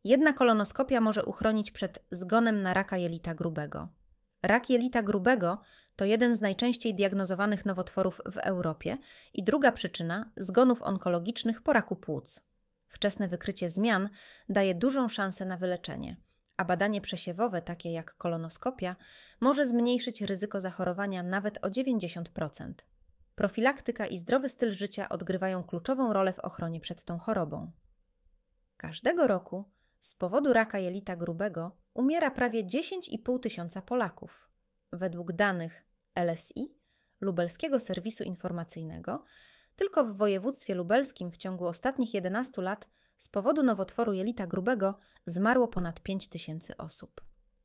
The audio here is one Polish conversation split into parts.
Jedna kolonoskopia może uchronić przed zgonem na raka jelita grubego. Rak jelita grubego to jeden z najczęściej diagnozowanych nowotworów w Europie i druga przyczyna zgonów onkologicznych po raku płuc. Wczesne wykrycie zmian daje dużą szansę na wyleczenie, a badanie przesiewowe, takie jak kolonoskopia, może zmniejszyć ryzyko zachorowania nawet o 90%. Profilaktyka i zdrowy styl życia odgrywają kluczową rolę w ochronie przed tą chorobą. Każdego roku z powodu raka jelita grubego umiera prawie 10,5 tysiąca Polaków. Według danych LSI, Lubelskiego Serwisu Informacyjnego, tylko w województwie lubelskim w ciągu ostatnich 11 lat z powodu nowotworu jelita grubego zmarło ponad 5 tysięcy osób.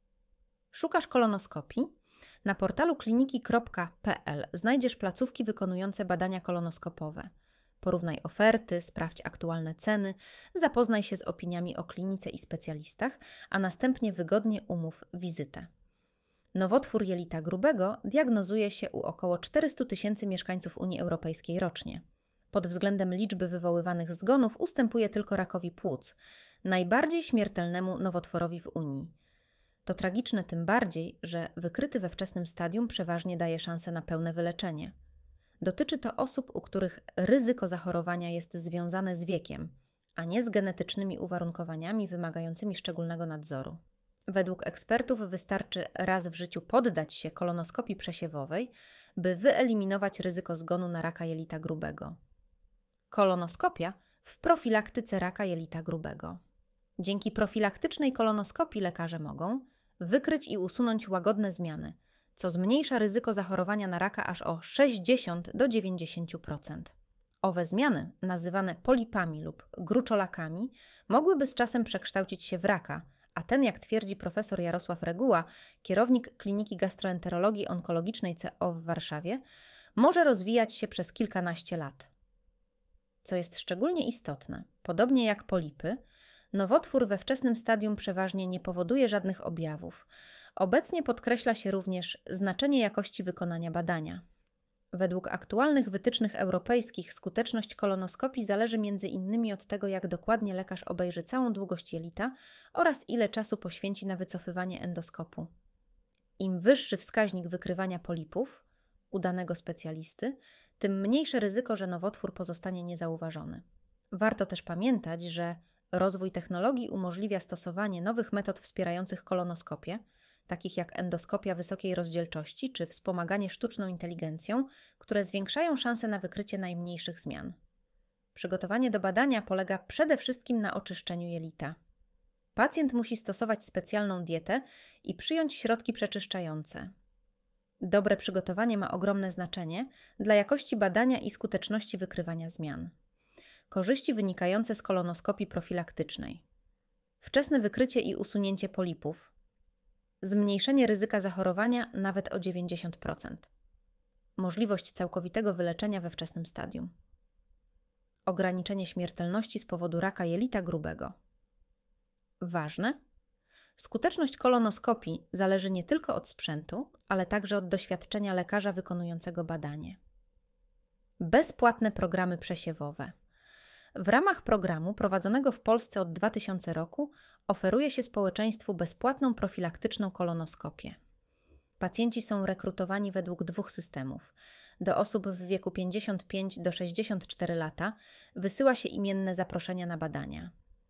Szukasz kolonoskopii? Na portalu kliniki.pl znajdziesz placówki wykonujące badania kolonoskopowe. Porównaj oferty, sprawdź aktualne ceny, zapoznaj się z opiniami o klinice i specjalistach, a następnie wygodnie umów wizytę. Nowotwór jelita grubego diagnozuje się u około 400 tysięcy mieszkańców Unii Europejskiej rocznie. Pod względem liczby wywoływanych zgonów ustępuje tylko rakowi płuc, najbardziej śmiertelnemu nowotworowi w Unii. To tragiczne tym bardziej, że wykryty we wczesnym stadium przeważnie daje szansę na pełne wyleczenie. Dotyczy to osób, u których ryzyko zachorowania jest związane z wiekiem, a nie z genetycznymi uwarunkowaniami wymagającymi szczególnego nadzoru. Według ekspertów wystarczy raz w życiu poddać się kolonoskopii przesiewowej, by wyeliminować ryzyko zgonu na raka jelita grubego. Kolonoskopia w profilaktyce raka jelita grubego. Dzięki profilaktycznej kolonoskopii lekarze mogą wykryć i usunąć łagodne zmiany, co zmniejsza ryzyko zachorowania na raka aż o 60 do 90%. Owe zmiany, nazywane polipami lub gruczolakami, mogłyby z czasem przekształcić się w raka, a ten, jak twierdzi profesor Jarosław Reguła, kierownik Kliniki Gastroenterologii Onkologicznej CO w Warszawie, może rozwijać się przez kilkanaście lat. Co jest szczególnie istotne, podobnie jak polipy, nowotwór we wczesnym stadium przeważnie nie powoduje żadnych objawów. Obecnie podkreśla się również znaczenie jakości wykonania badania. Według aktualnych wytycznych europejskich skuteczność kolonoskopii zależy m.in. od tego, jak dokładnie lekarz obejrzy całą długość jelita oraz ile czasu poświęci na wycofywanie endoskopu. Im wyższy wskaźnik wykrywania polipów u danego specjalisty, tym mniejsze ryzyko, że nowotwór pozostanie niezauważony. Warto też pamiętać, że rozwój technologii umożliwia stosowanie nowych metod wspierających kolonoskopię, takich jak endoskopia wysokiej rozdzielczości czy wspomaganie sztuczną inteligencją, które zwiększają szanse na wykrycie najmniejszych zmian. Przygotowanie do badania polega przede wszystkim na oczyszczeniu jelita. Pacjent musi stosować specjalną dietę i przyjąć środki przeczyszczające. Dobre przygotowanie ma ogromne znaczenie dla jakości badania i skuteczności wykrywania zmian. Korzyści wynikające z kolonoskopii profilaktycznej. Wczesne wykrycie i usunięcie polipów. Zmniejszenie ryzyka zachorowania nawet o 90%. Możliwość całkowitego wyleczenia we wczesnym stadium. Ograniczenie śmiertelności z powodu raka jelita grubego. Ważne: skuteczność kolonoskopii zależy nie tylko od sprzętu, ale także od doświadczenia lekarza wykonującego badanie. Bezpłatne programy przesiewowe. W ramach programu prowadzonego w Polsce od 2000 roku oferuje się społeczeństwu bezpłatną profilaktyczną kolonoskopię. Pacjenci są rekrutowani według dwóch systemów. Do osób w wieku 55 do 64 lata wysyła się imienne zaproszenia na badania.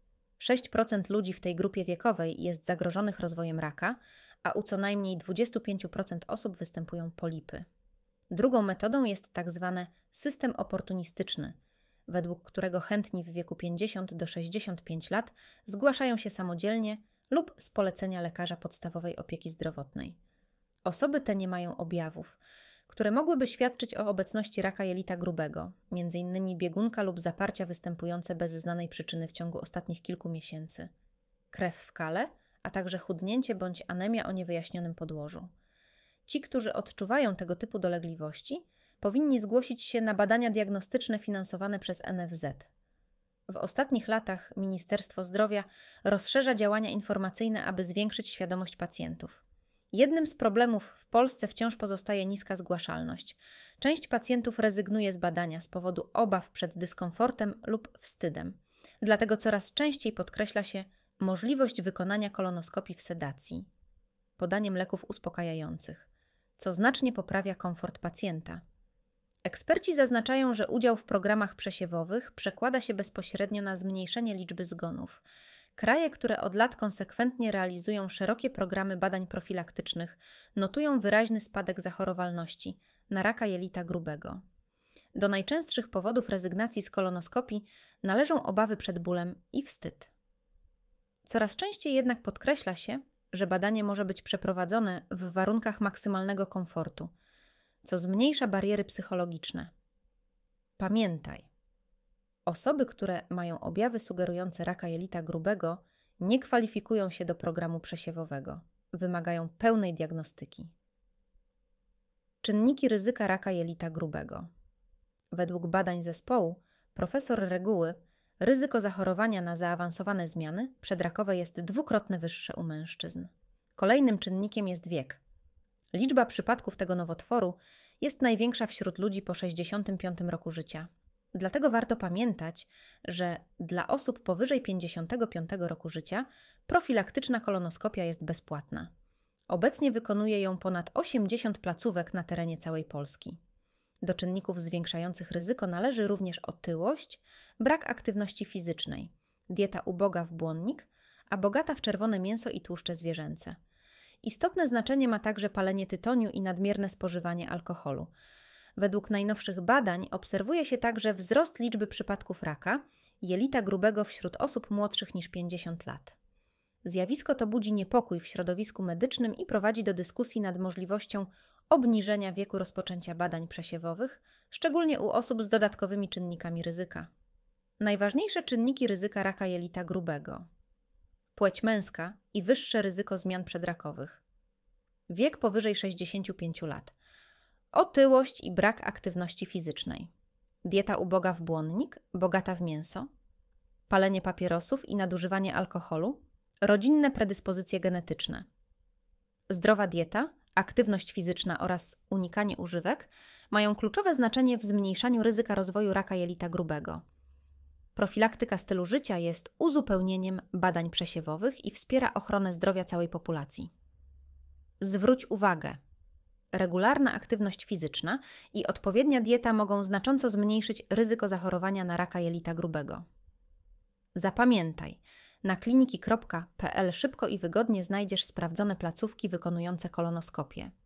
6% ludzi w tej grupie wiekowej jest zagrożonych rozwojem raka, a u co najmniej 25% osób występują polipy. Drugą metodą jest tzw. system oportunistyczny, według którego chętni w wieku 50 do 65 lat zgłaszają się samodzielnie lub z polecenia lekarza podstawowej opieki zdrowotnej. Osoby te nie mają objawów, które mogłyby świadczyć o obecności raka jelita grubego, m.in. biegunka lub zaparcia występujące bez znanej przyczyny w ciągu ostatnich kilku miesięcy, krew w kale, a także chudnięcie bądź anemia o niewyjaśnionym podłożu. Ci, którzy odczuwają tego typu dolegliwości, powinni zgłosić się na badania diagnostyczne finansowane przez NFZ. W ostatnich latach Ministerstwo Zdrowia rozszerza działania informacyjne, aby zwiększyć świadomość pacjentów. Jednym z problemów w Polsce wciąż pozostaje niska zgłaszalność. Część pacjentów rezygnuje z badania z powodu obaw przed dyskomfortem lub wstydem. Dlatego coraz częściej podkreśla się, możliwość wykonania kolonoskopii w sedacji, podaniem leków uspokajających, co znacznie poprawia komfort pacjenta. Eksperci zaznaczają, że udział w programach przesiewowych przekłada się bezpośrednio na zmniejszenie liczby zgonów. Kraje, które od lat konsekwentnie realizują szerokie programy badań profilaktycznych, notują wyraźny spadek zachorowalności na raka jelita grubego. Do najczęstszych powodów rezygnacji z kolonoskopii należą obawy przed bólem i wstyd. Coraz częściej jednak podkreśla się, że badanie może być przeprowadzone w warunkach maksymalnego komfortu, co zmniejsza bariery psychologiczne. Pamiętaj, osoby, które mają objawy sugerujące raka jelita grubego, nie kwalifikują się do programu przesiewowego. Wymagają pełnej diagnostyki. Czynniki ryzyka raka jelita grubego. Według badań zespołu profesor Reguły ryzyko zachorowania na zaawansowane zmiany przedrakowe jest dwukrotnie wyższe u mężczyzn. Kolejnym czynnikiem jest wiek. Liczba przypadków tego nowotworu jest największa wśród ludzi po 65 roku życia. Dlatego warto pamiętać, że dla osób powyżej 55 roku życia profilaktyczna kolonoskopia jest bezpłatna. Obecnie wykonuje ją ponad 80 placówek na terenie całej Polski. Do czynników zwiększających ryzyko należy również otyłość, brak aktywności fizycznej, dieta uboga w błonnik, a bogata w czerwone mięso i tłuszcze zwierzęce. Istotne znaczenie ma także palenie tytoniu i nadmierne spożywanie alkoholu. Według najnowszych badań obserwuje się także wzrost liczby przypadków raka jelita grubego wśród osób młodszych niż 50 lat. Zjawisko to budzi niepokój w środowisku medycznym i prowadzi do dyskusji nad możliwością obniżenia wieku rozpoczęcia badań przesiewowych, szczególnie u osób z dodatkowymi czynnikami ryzyka. Najważniejsze czynniki ryzyka raka jelita grubego: płeć męska i wyższe ryzyko zmian przedrakowych, wiek powyżej 65 lat, otyłość i brak aktywności fizycznej, dieta uboga w błonnik, bogata w mięso, palenie papierosów i nadużywanie alkoholu, rodzinne predyspozycje genetyczne. Zdrowa dieta, aktywność fizyczna oraz unikanie używek mają kluczowe znaczenie w zmniejszaniu ryzyka rozwoju raka jelita grubego. Profilaktyka stylu życia jest uzupełnieniem badań przesiewowych i wspiera ochronę zdrowia całej populacji. Zwróć uwagę! Regularna aktywność fizyczna i odpowiednia dieta mogą znacząco zmniejszyć ryzyko zachorowania na raka jelita grubego. Zapamiętaj, na kliniki.pl szybko i wygodnie znajdziesz sprawdzone placówki wykonujące kolonoskopię.